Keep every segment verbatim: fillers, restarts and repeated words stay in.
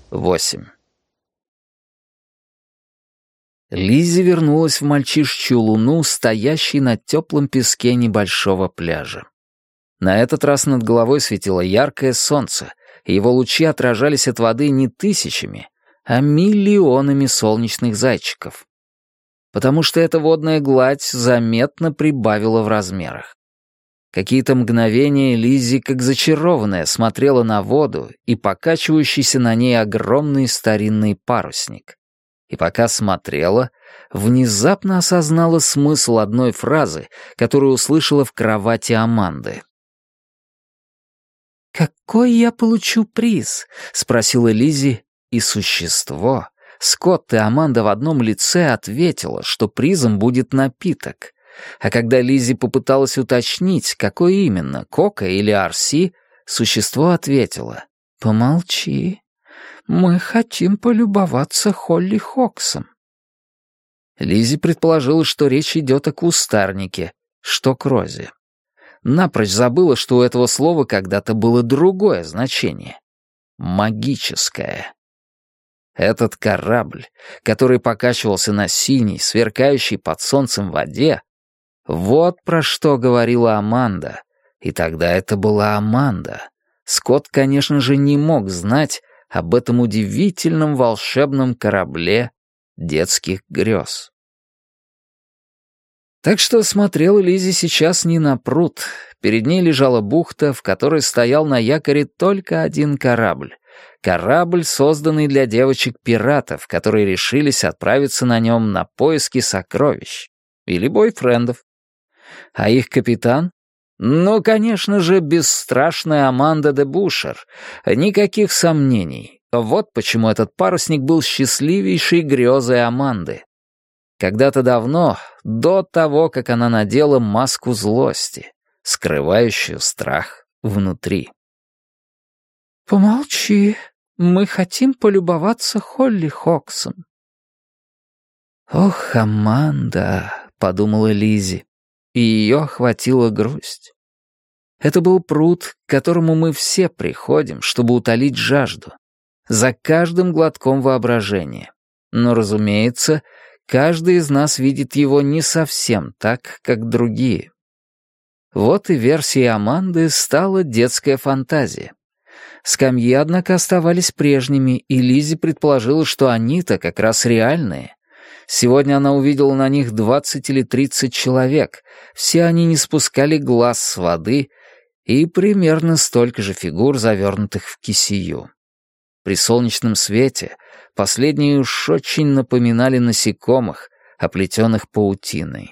восемь. Лиззи вернулась в мальчишечью луну, стоящей на теплом песке небольшого пляжа. На этот раз над головой светило яркое солнце, и его лучи отражались от воды не тысячами, а миллионами солнечных зайчиков. Потому что эта водная гладь заметно прибавила в размерах. Какие-то мгновения Лиззи, как зачарованная, смотрела на воду и покачивающийся на ней огромный старинный парусник. И пока смотрела, внезапно осознала смысл одной фразы, которую услышала в кровати Аманды. «Какой я получу приз?» — спросила Лиззи, и существо, Скотт и Аманда в одном лице, ответило, что призом будет напиток. А когда Лиззи попыталась уточнить, какой именно, Кока или Арси, существо ответило: «Помолчи. Мы хотим полюбоваться Холли Хоксом». Лиззи предположила, что речь идет о кустарнике, что к розе. Напрочь забыла, что у этого слова когда-то было другое значение — магическое. Этот корабль, который покачивался на синей, сверкающей под солнцем воде, вот про что говорила Аманда. И тогда это была Аманда. Скотт, конечно же, не мог знать об этом удивительном волшебном корабле детских грез. Так что смотрела Лиззи сейчас не на пруд. Перед ней лежала бухта, в которой стоял на якоре только один корабль. Корабль, созданный для девочек-пиратов, которые решились отправиться на нем на поиски сокровищ. Или бойфрендов. А их капитан? Ну, конечно же, бесстрашная Аманда де Бушер. Никаких сомнений. Вот почему этот парусник был счастливейшей грезой Аманды. Когда-то давно, до того, как она надела маску злости, скрывающую страх внутри. «Помолчи, мы хотим полюбоваться Холли Хоксом». «Ох, Аманда», — подумала Лиззи, и ее охватила грусть. Это был пруд, к которому мы все приходим, чтобы утолить жажду, за каждым глотком воображения. Но, разумеется, каждый из нас видит его не совсем так, как другие. Вот и версией Аманды стала детская фантазия. Скамьи, однако, оставались прежними, и Лиззи предположила, что они-то как раз реальные. Сегодня она увидела на них двадцать или тридцать человек, все они не спускали глаз с воды, и примерно столько же фигур, завернутых в кисею. При солнечном свете последние уж очень напоминали насекомых, оплетенных паутиной.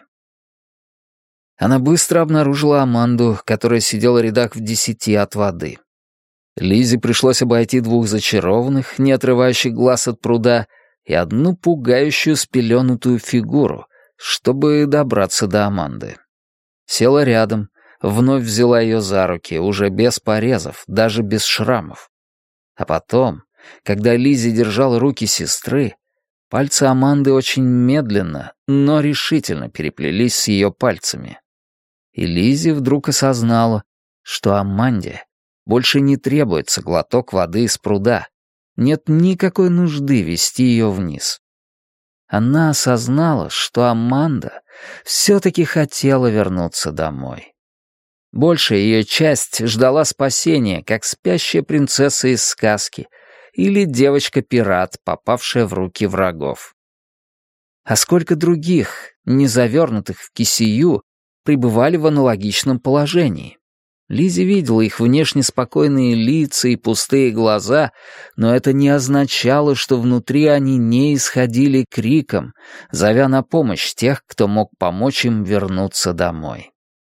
Она быстро обнаружила Аманду, которая сидела рядах в десяти от воды. Лиззи пришлось обойти двух зачарованных, не отрывающих глаз от пруда, и одну пугающую спеленутую фигуру, чтобы добраться до Аманды. Села рядом, вновь взяла ее за руки, уже без порезов, даже без шрамов. А потом, когда Лиззи держала руки сестры, пальцы Аманды очень медленно, но решительно переплелись с ее пальцами. И Лиззи вдруг осознала, что Аманде больше не требуется глоток воды из пруда, нет никакой нужды вести ее вниз. Она осознала, что Аманда все-таки хотела вернуться домой. Большая ее часть ждала спасения, как спящая принцесса из сказки или девочка-пират, попавшая в руки врагов. А сколько других, не завернутых в кисею, пребывали в аналогичном положении. Лиззи видела их внешне спокойные лица и пустые глаза, но это не означало, что внутри они не исходили криком, зовя на помощь тех, кто мог помочь им вернуться домой.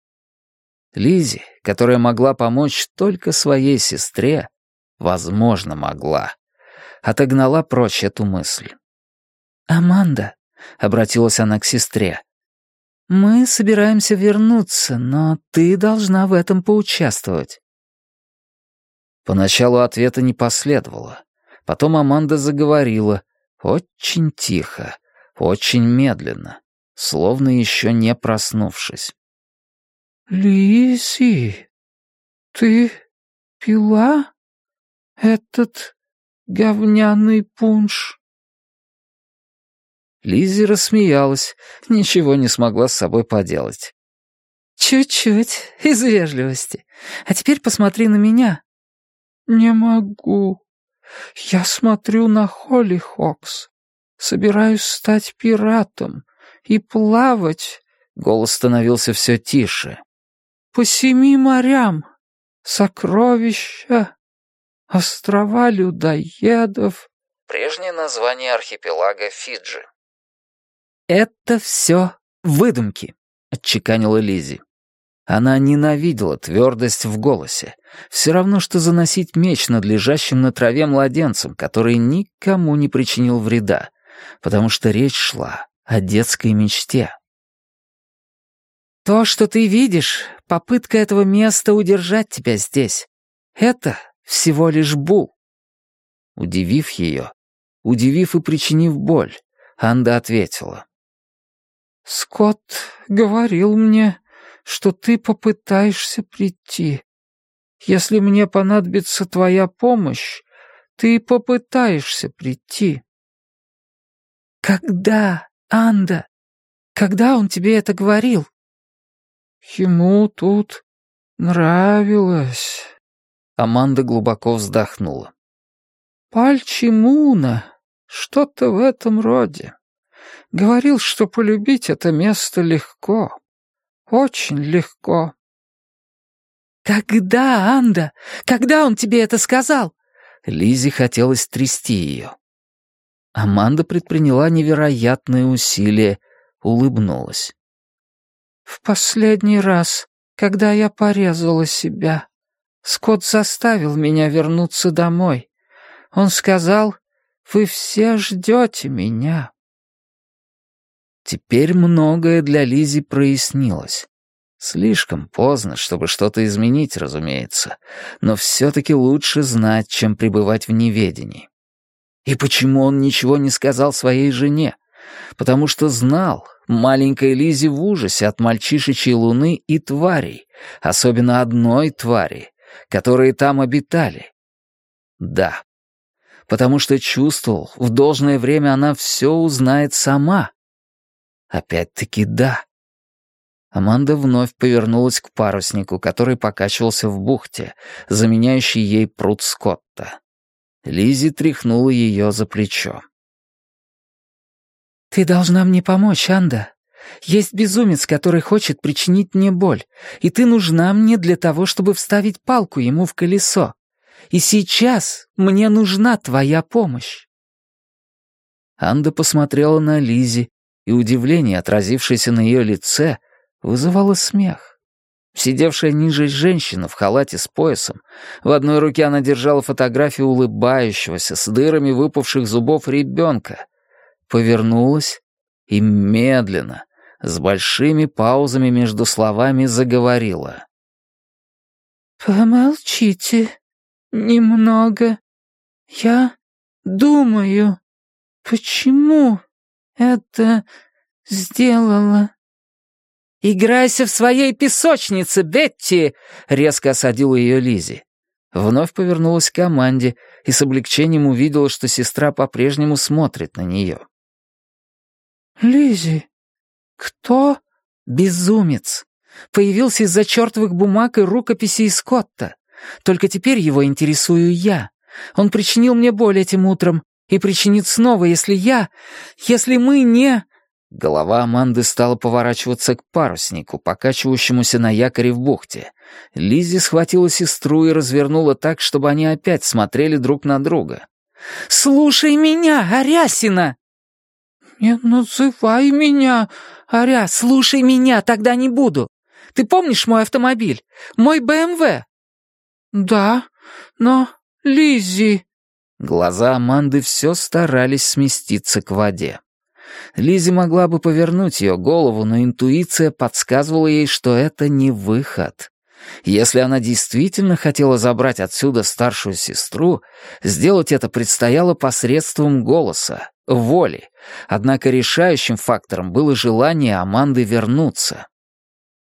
Лиззи, которая могла помочь только своей сестре, возможно, могла, отогнала прочь эту мысль. «Аманда», — обратилась она к сестре, — «мы собираемся вернуться, но ты должна в этом поучаствовать». Поначалу ответа не последовало. Потом Аманда заговорила, очень тихо, очень медленно, словно еще не проснувшись. «Лиззи, ты пила этот говняный пунш». Лиззи рассмеялась, ничего не смогла с собой поделать. «Чуть-чуть, из вежливости. А теперь посмотри на меня». «Не могу. Я смотрю на Холли Хокс. Собираюсь стать пиратом и плавать». Голос становился все тише. «По семи морям. Сокровища. Острова людоедов». Прежнее название архипелага Фиджи. «Это все выдумки», — отчеканила Лиззи. Она ненавидела твердость в голосе. Все равно, что заносить меч над лежащим на траве младенцем, который никому не причинил вреда, потому что речь шла о детской мечте. «То, что ты видишь, попытка этого места удержать тебя здесь. Это всего лишь Бул». Удивив ее, удивив и причинив боль, Анда ответила. «Скотт говорил мне, что ты попытаешься прийти. Если мне понадобится твоя помощь, ты попытаешься прийти». «Когда, Анда? Когда он тебе это говорил?» «Ему тут нравилось». Аманда глубоко вздохнула. «Пальчимуна, что-то в этом роде. Говорил, что полюбить это место легко. Очень легко». «Когда, Анда? Когда он тебе это сказал?» Лиззи хотелось трясти ее. Аманда предприняла невероятные усилия, улыбнулась. «В последний раз, когда я порезала себя, Скотт заставил меня вернуться домой. Он сказал, вы все ждете меня». Теперь многое для Лиззи прояснилось. Слишком поздно, чтобы что-то изменить, разумеется, но все-таки лучше знать, чем пребывать в неведении. И почему он ничего не сказал своей жене? Потому что знал, маленькая Лиззи в ужасе от мальчишечьей луны и тварей, особенно одной твари, которые там обитали. Да, потому что чувствовал, в должное время она все узнает сама. Опять-таки да. Аманда вновь повернулась к паруснику, который покачивался в бухте, заменяющий ей пруд Скотта. Лиззи тряхнула ее за плечо. «Ты должна мне помочь, Анда. Есть безумец, который хочет причинить мне боль, и ты нужна мне для того, чтобы вставить палку ему в колесо. И сейчас мне нужна твоя помощь». Анда посмотрела на Лиззи, и удивление, отразившееся на ее лице, вызывало смех. Сидевшая ниже женщина в халате с поясом, в одной руке она держала фотографию улыбающегося с дырами выпавших зубов ребенка, повернулась и медленно, с большими паузами между словами, заговорила. «Помолчите немного. Я думаю, почему это сделала». «Играйся в своей песочнице, Бетти!» — резко осадила ее Лиззи. Вновь повернулась к Аманде и с облегчением увидела, что сестра по-прежнему смотрит на нее. «Лиззи, кто?» «Безумец. Появился из-за чертовых бумаг и рукописей Скотта. Только теперь его интересую я. Он причинил мне боль этим утром и причинит снова, если я... если мы не...» Голова Аманды стала поворачиваться к паруснику, покачивающемуся на якоре в бухте. Лиззи схватила сестру и развернула так, чтобы они опять смотрели друг на друга. «Слушай меня, Арясина!» «Не называй меня, Аря, слушай меня, тогда не буду. Ты помнишь мой автомобиль? Мой бэ эм вэ?» «Да, но Лиззи...» Глаза Аманды все старались сместиться к воде. Лиззи могла бы повернуть ее голову, но интуиция подсказывала ей, что это не выход. Если она действительно хотела забрать отсюда старшую сестру, сделать это предстояло посредством голоса, воли. Однако решающим фактором было желание Аманды вернуться.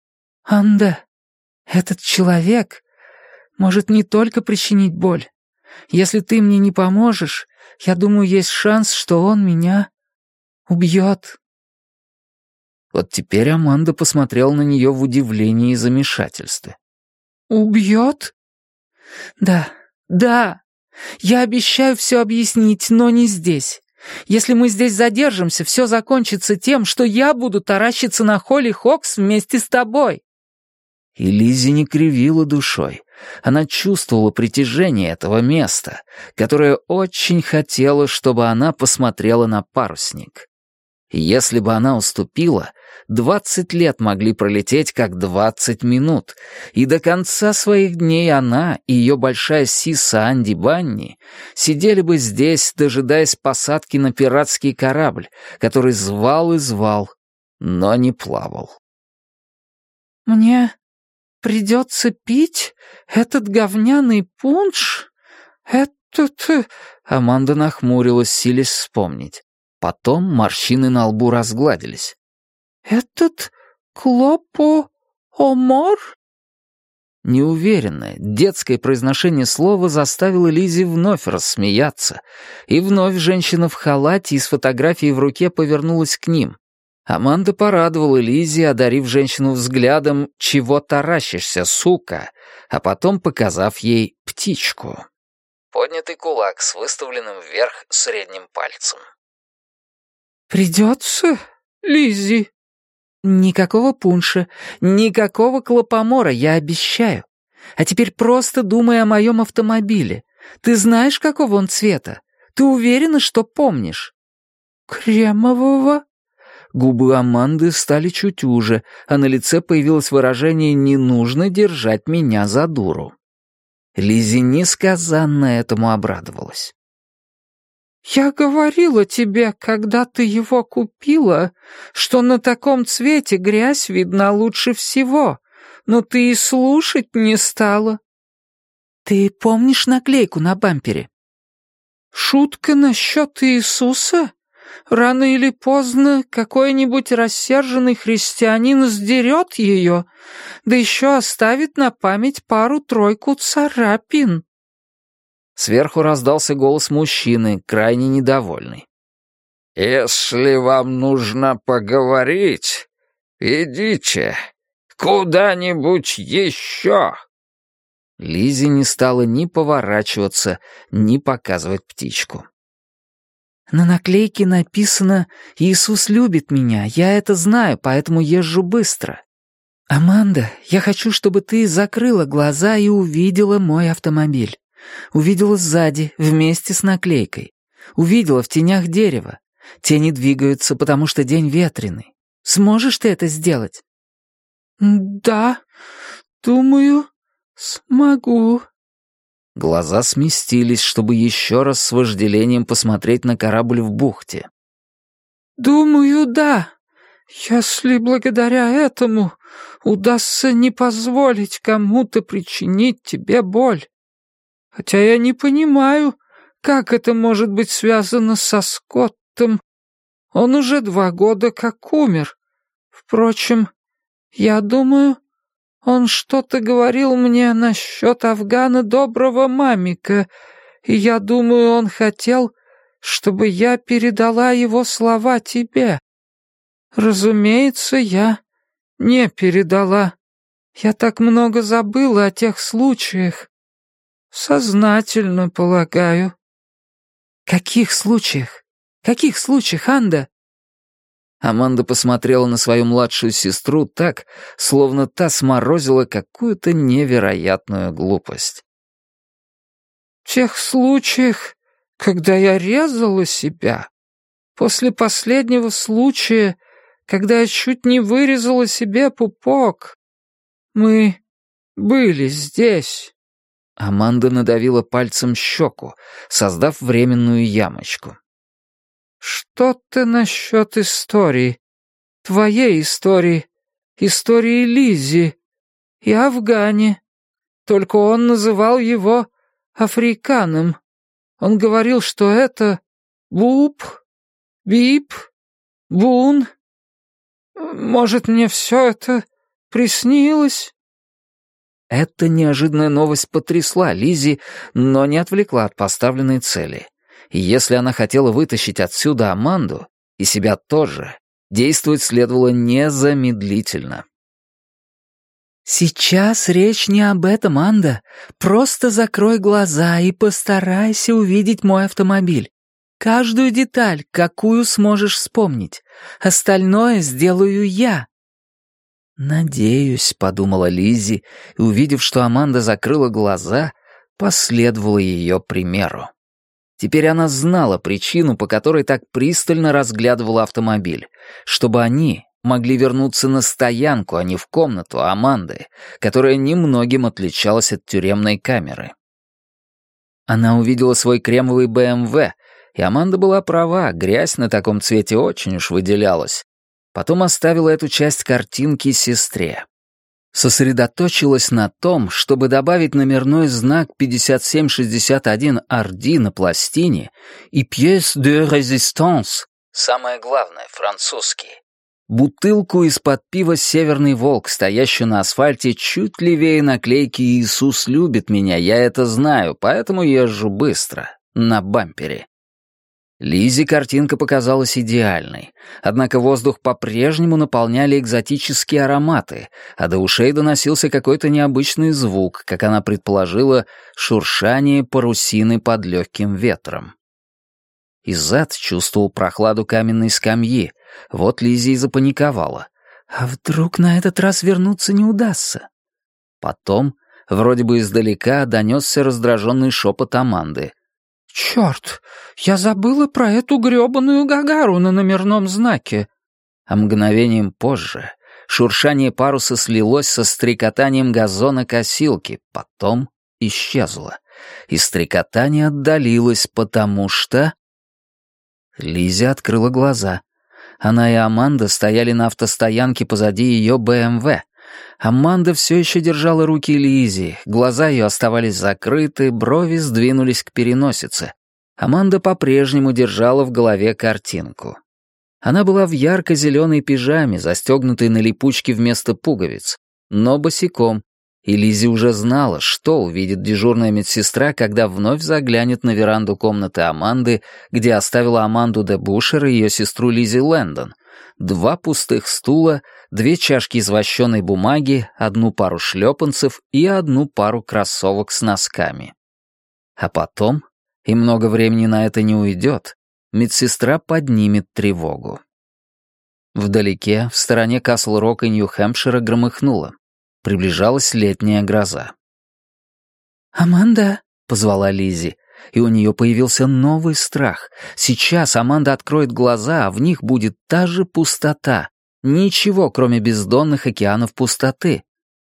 «Анда, этот человек может не только причинить боль, Если ты мне не поможешь, я думаю, есть шанс, что он меня убьет». Вот теперь Аманда посмотрела на нее в удивлении и замешательстве. «Убьет?» «Да, да. Я обещаю все объяснить, но не здесь. Если мы здесь задержимся, все закончится тем, что я буду таращиться на Холли Хокс вместе с тобой». И Лиззи не кривила душой. Она чувствовала притяжение этого места, которое очень хотело, чтобы она посмотрела на парусник. И если бы она уступила, двадцать лет могли пролететь как двадцать минут, и до конца своих дней она и ее большая сиса Анди Банни сидели бы здесь, дожидаясь посадки на пиратский корабль, который звал и звал, но не плавал. «Мне придется пить этот говняный пунш? Этот...» Аманда нахмурилась, силясь вспомнить. Потом морщины на лбу разгладились. «Этот клопо-омор?» Неуверенное, детское произношение слова заставило Лиззи вновь рассмеяться, и вновь женщина в халате и с фотографией в руке повернулась к ним. Аманда порадовала Лиззи, одарив женщину взглядом «Чего таращишься, сука?», а потом показав ей птичку. Поднятый кулак с выставленным вверх средним пальцем. «Придется, Лиззи?» «Никакого пунша, никакого клопомора, я обещаю. А теперь просто думай о моем автомобиле. Ты знаешь, какого он цвета? Ты уверена, что помнишь?» «Кремового?» Губы Аманды стали чуть уже, а на лице появилось выражение «не нужно держать меня за дуру». Лиззи несказанно этому обрадовалась. «Я говорила тебе, когда ты его купила, что на таком цвете грязь видна лучше всего, но ты и слушать не стала». «Ты помнишь наклейку на бампере?» «Шутка насчет Иисуса? Рано или поздно какой-нибудь рассерженный христианин сдерет ее, да еще оставит на память пару-тройку царапин». Сверху раздался голос мужчины, крайне недовольный. «Если вам нужно поговорить, идите куда-нибудь еще». Лиззи не стала ни поворачиваться, ни показывать птичку. «На наклейке написано «Иисус любит меня», я это знаю, поэтому езжу быстро. Аманда, я хочу, чтобы ты закрыла глаза и увидела мой автомобиль. Увидела сзади, вместе с наклейкой. Увидела в тенях дерева. Тени двигаются, потому что день ветреный. Сможешь ты это сделать?» «Да, думаю, смогу». Глаза сместились, чтобы еще раз с вожделением посмотреть на корабль в бухте. «Думаю, да. Если благодаря этому удастся не позволить кому-то причинить тебе боль. Хотя я не понимаю, как это может быть связано со Скоттом. Он уже два года как умер. Впрочем, я думаю, он что-то говорил мне насчет Афгана Доброго Мамика, и я думаю, он хотел, чтобы я передала его слова тебе. Разумеется, я не передала. Я так много забыла о тех случаях. Сознательно, полагаю». «Каких случаях? Каких случаях, Анда?» Аманда посмотрела на свою младшую сестру так, словно та сморозила какую-то невероятную глупость. «В тех случаях, когда я резала себя. После последнего случая, когда я чуть не вырезала себе пупок. Мы были здесь». Аманда надавила пальцем щеку, создав временную ямочку. «Что-то насчет истории. Твоей истории. Истории Лиззи. И Афгане. Только он называл его африканом. Он говорил, что это Буб, Бип, Бун. Может, мне все это приснилось?» Эта неожиданная новость потрясла Лиззи, но не отвлекла от поставленной цели. И если она хотела вытащить отсюда Аманду, и себя тоже, действовать следовало незамедлительно. «Сейчас речь не об этом, Анда. Просто закрой глаза и постарайся увидеть мой автомобиль. Каждую деталь, какую сможешь вспомнить. Остальное сделаю я». «Надеюсь», — подумала Лиззи, и, увидев, что Аманда закрыла глаза, последовала ее примеру. Теперь она знала причину, по которой так пристально разглядывала автомобиль, чтобы они могли вернуться на стоянку, а не в комнату Аманды, которая немногим отличалась от тюремной камеры. Она увидела свой кремовый бэ эм вэ, и Аманда была права, грязь на таком цвете очень уж выделялась. Потом оставила эту часть картинки сестре. Сосредоточилась на том, чтобы добавить номерной знак пятьдесят семь шестьдесят один ар ди на пластине и «Pièce de résistance», самое главное, французский. Бутылку из-под пива «Северный волк», стоящую на асфальте чуть левее наклейки «Иисус любит меня, я это знаю, поэтому езжу быстро» на бампере. Лизе картинка показалась идеальной, однако воздух по-прежнему наполняли экзотические ароматы, а до ушей доносился какой-то необычный звук, как она предположила, шуршание парусины под легким ветром. Иззад чувствовал прохладу каменной скамьи, вот Лизе и запаниковала. А вдруг на этот раз вернуться не удастся? Потом, вроде бы издалека, донесся раздраженный шепот Аманды. «Черт, я забыла про эту грёбаную Гагару на номерном знаке». А мгновением позже шуршание паруса слилось со стрекотанием газонокосилки, потом исчезло. И стрекотание отдалилось, потому что... Лиза открыла глаза. Она и Аманда стояли на автостоянке позади ее бэ эм вэ. Аманда все еще держала руки Лизи, глаза ее оставались закрыты, брови сдвинулись к переносице. Аманда по-прежнему держала в голове картинку. Она была в ярко-зеленой пижаме, застегнутой на липучке вместо пуговиц, но босиком, и Лизи уже знала, что увидит дежурная медсестра, когда вновь заглянет на веранду комнаты Аманды, где оставила Аманду де Бушер и ее сестру Лизи Лэндон. Два пустых стула, две чашки из вощеной бумаги, одну пару шлепанцев и одну пару кроссовок с носками. А потом, и много времени на это не уйдет, медсестра поднимет тревогу. Вдалеке, в стороне Касл-Рока и Нью-Хэмпшира громыхнуло. Приближалась летняя гроза. «Аманда», — позвала Лизи, и у нее появился новый страх. Сейчас Аманда откроет глаза, а в них будет та же пустота. Ничего, кроме бездонных океанов пустоты.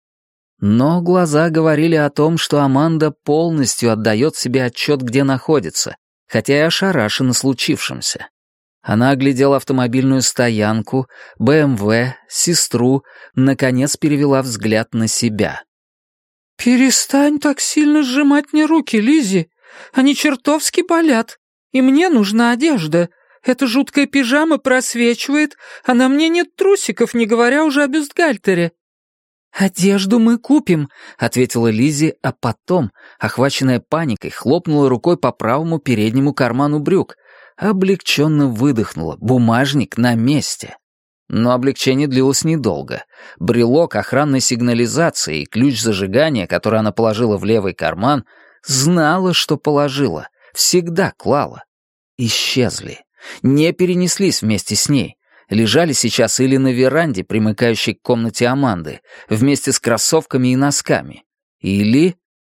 Но глаза говорили о том, что Аманда полностью отдает себе отчет, где находится, хотя и ошарашена случившимся. Она оглядела автомобильную стоянку, бэ эм вэ, сестру, наконец перевела взгляд на себя. «Перестань так сильно сжимать мне руки, Лиззи. Они чертовски болят. И мне нужна одежда. Эта жуткая пижама просвечивает, а на мне нет трусиков, не говоря уже о бюстгальтере». «Одежду мы купим», — ответила Лиззи, а потом, охваченная паникой, хлопнула рукой по правому переднему карману брюк, облегченно выдохнула, бумажник на месте. Но облегчение длилось недолго. Брелок охранной сигнализации и ключ зажигания, который она положила в левый карман, знала, что положила, всегда клала. Исчезли, не перенеслись вместе с ней. Лежали сейчас или на веранде, примыкающей к комнате Аманды, вместе с кроссовками и носками. Или...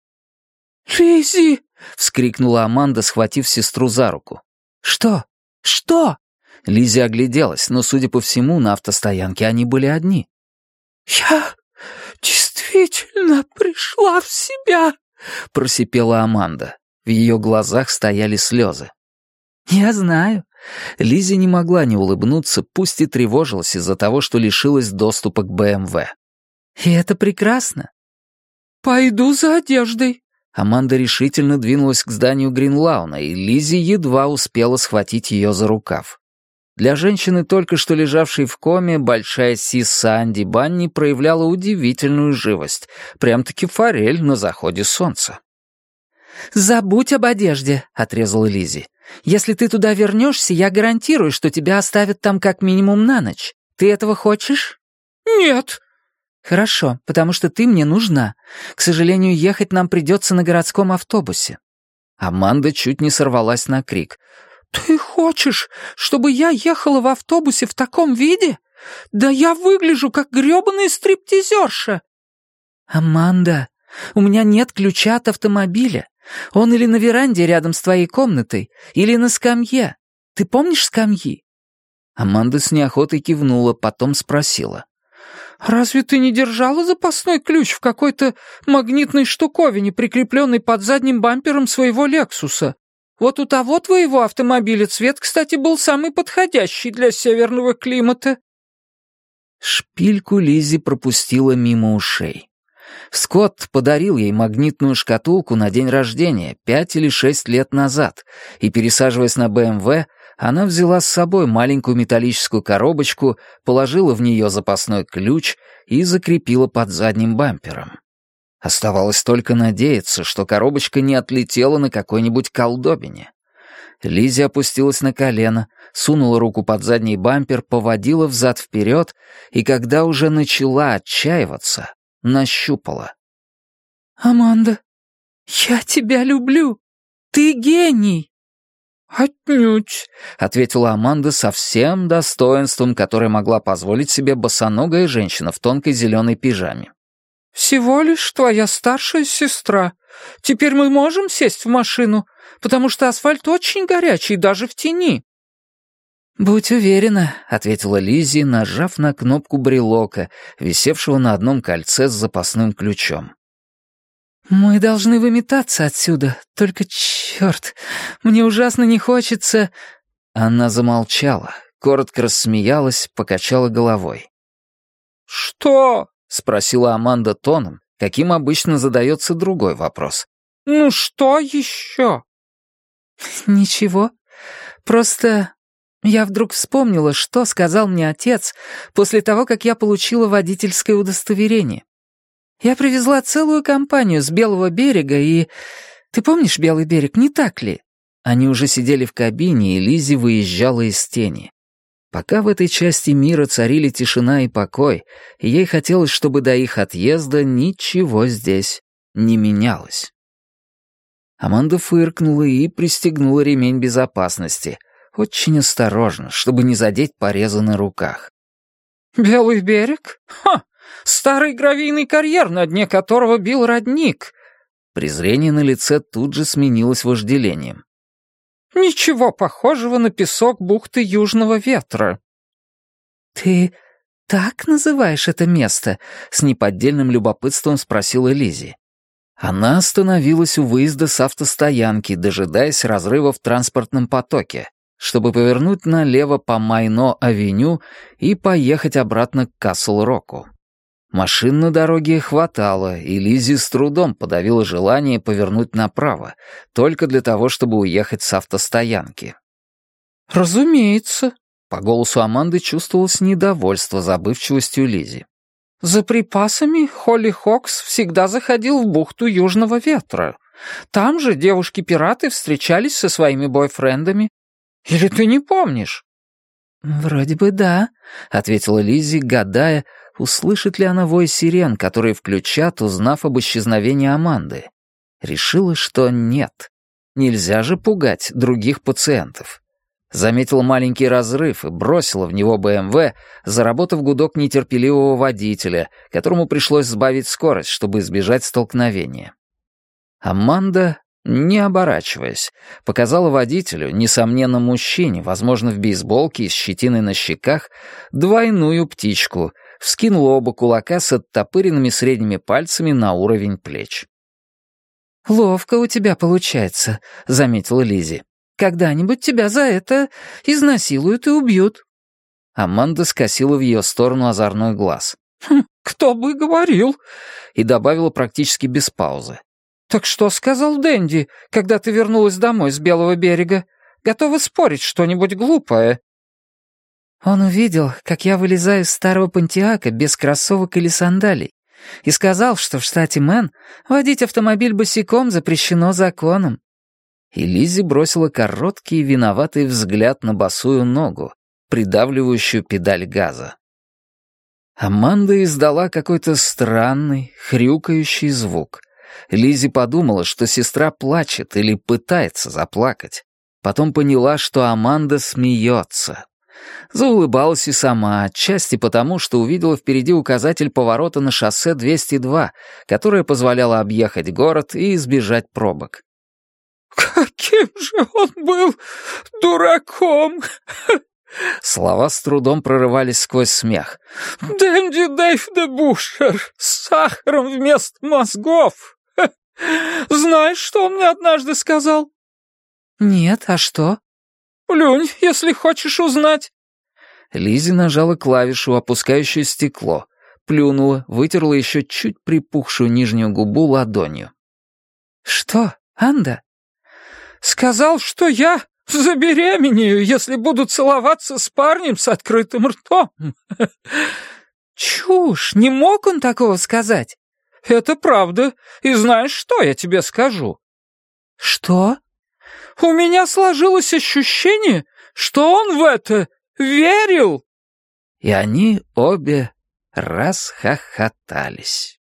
«Лиззи!» — вскрикнула Аманда, схватив сестру за руку. «Что? Что?» Лиззи огляделась, но, судя по всему, на автостоянке они были одни. «Я действительно пришла в себя», — просипела Аманда. В ее глазах стояли слезы. «Я знаю». Лиззи не могла не улыбнуться, пусть и тревожилась из-за того, что лишилась доступа к бэ эм вэ. «И это прекрасно». «Пойду за одеждой». Аманда решительно двинулась к зданию Гринлауна, и Лиззи едва успела схватить ее за рукав. Для женщины, только что лежавшей в коме, большая сис Санди Банни проявляла удивительную живость, прям-таки форель на заходе солнца. «Забудь об одежде», — отрезала Лиззи. «Если ты туда вернешься, я гарантирую, что тебя оставят там как минимум на ночь. Ты этого хочешь?» «Нет». «Хорошо, потому что ты мне нужна. К сожалению, ехать нам придется на городском автобусе». Аманда чуть не сорвалась на крик. «Ты хочешь, чтобы я ехала в автобусе в таком виде? Да я выгляжу, как грёбаная стриптизерша!» «Аманда, у меня нет ключа от автомобиля. Он или на веранде рядом с твоей комнатой, или на скамье. Ты помнишь скамьи?» Аманда с неохотой кивнула, потом спросила. «Разве ты не держала запасной ключ в какой-то магнитной штуковине, прикрепленной под задним бампером своего «Лексуса»? Вот у того твоего автомобиля цвет, кстати, был самый подходящий для северного климата». Шпильку Лиззи пропустила мимо ушей. Скотт подарил ей магнитную шкатулку на день рождения пять или шесть лет назад, и, пересаживаясь на бэ эм вэ, она взяла с собой маленькую металлическую коробочку, положила в нее запасной ключ и закрепила под задним бампером. Оставалось только надеяться, что коробочка не отлетела на какой-нибудь колдобине. Лиззи опустилась на колено, сунула руку под задний бампер, поводила взад-вперед, и когда уже начала отчаиваться, нащупала. «Аманда, я тебя люблю. Ты гений!» «Отнюдь», — ответила Аманда со всем достоинством, которое могла позволить себе босоногая женщина в тонкой зеленой пижаме. «Всего лишь твоя старшая сестра. Теперь мы можем сесть в машину, потому что асфальт очень горячий, даже в тени». «Будь уверена», — ответила Лиззи, нажав на кнопку брелока, висевшего на одном кольце с запасным ключом. «Мы должны выметаться отсюда, только, черт, мне ужасно не хочется...» Она замолчала, коротко рассмеялась, покачала головой. «Что?» — спросила Аманда тоном, каким обычно задается другой вопрос. «Ну что еще?» «Ничего, просто я вдруг вспомнила, что сказал мне отец после того, как я получила водительское удостоверение. Я привезла целую компанию с Белого берега, и... Ты помнишь Белый берег, не так ли?» Они уже сидели в кабине, и Лиззи выезжала из тени. Пока в этой части мира царили тишина и покой, и ей хотелось, чтобы до их отъезда ничего здесь не менялось. Аманда фыркнула и пристегнула ремень безопасности, очень осторожно, чтобы не задеть порезы на руках. «Белый берег? Ха! Старый гравийный карьер, на дне которого бил родник». Презрение на лице тут же сменилось вожделением. «Ничего похожего на песок бухты Южного ветра». «Ты так называешь это место?» — с неподдельным любопытством спросила Лиззи. Она остановилась у выезда с автостоянки, дожидаясь разрыва в транспортном потоке, чтобы повернуть налево по Майно-авеню и поехать обратно к Касл-Року. Машин на дороге хватало, и Лиззи с трудом подавила желание повернуть направо, только для того, чтобы уехать с автостоянки. «Разумеется», — по голосу Аманды чувствовалось недовольство забывчивостью Лиззи. «За припасами Холли Хокс всегда заходил в бухту Южного ветра. Там же девушки-пираты встречались со своими бойфрендами. Или ты не помнишь?» «Вроде бы да», — ответила Лиззи, гадая, услышит ли она вой сирен, которые включат, узнав об исчезновении Аманды. Решила, что нет. Нельзя же пугать других пациентов. Заметила маленький разрыв и бросила в него бэ эм вэ, заработав гудок нетерпеливого водителя, которому пришлось сбавить скорость, чтобы избежать столкновения. Аманда, не оборачиваясь, показала водителю, несомненно мужчине, возможно, в бейсболке и с щетиной на щеках, двойную птичку, вскинула оба кулака с оттопыренными средними пальцами на уровень плеч. «Ловко у тебя получается», — заметила Лиззи. «Когда-нибудь тебя за это изнасилуют и убьют». Аманда скосила в ее сторону озорной глаз. «Хм, кто бы говорил», и добавила практически без паузы. «Так что сказал Дэнди, когда ты вернулась домой с Белого берега? Готова спорить что-нибудь глупое?» Он увидел, как я вылезаю из старого Понтиака без кроссовок или сандалий, и сказал, что в штате Мэн водить автомобиль босиком запрещено законом. И Лиззи бросила короткий виноватый взгляд на босую ногу, придавливающую педаль газа. Аманда издала какой-то странный, хрюкающий звук. Лиззи подумала, что сестра плачет или пытается заплакать. Потом поняла, что Аманда смеется. Заулыбалась и сама, отчасти потому, что увидела впереди указатель поворота на шоссе двести два, которое позволяло объехать город и избежать пробок. «Каким же он был дураком!» Слова с трудом прорывались сквозь смех. «Дэнди Дэйв де Бушер с сахаром вместо мозгов! Знаешь, что он мне однажды сказал?» «Нет, а что?» «Плюнь, если хочешь узнать». Лиззи нажала клавишу, опускающую стекло, плюнула, вытерла еще чуть припухшую нижнюю губу ладонью. «Что, Анда?» «Сказал, что я забеременею, если буду целоваться с парнем с открытым ртом». «Чушь! Не мог он такого сказать?» «Это правда. И знаешь, что я тебе скажу?» «Что?» «У меня сложилось ощущение, что он в это верил». И они обе расхохотались.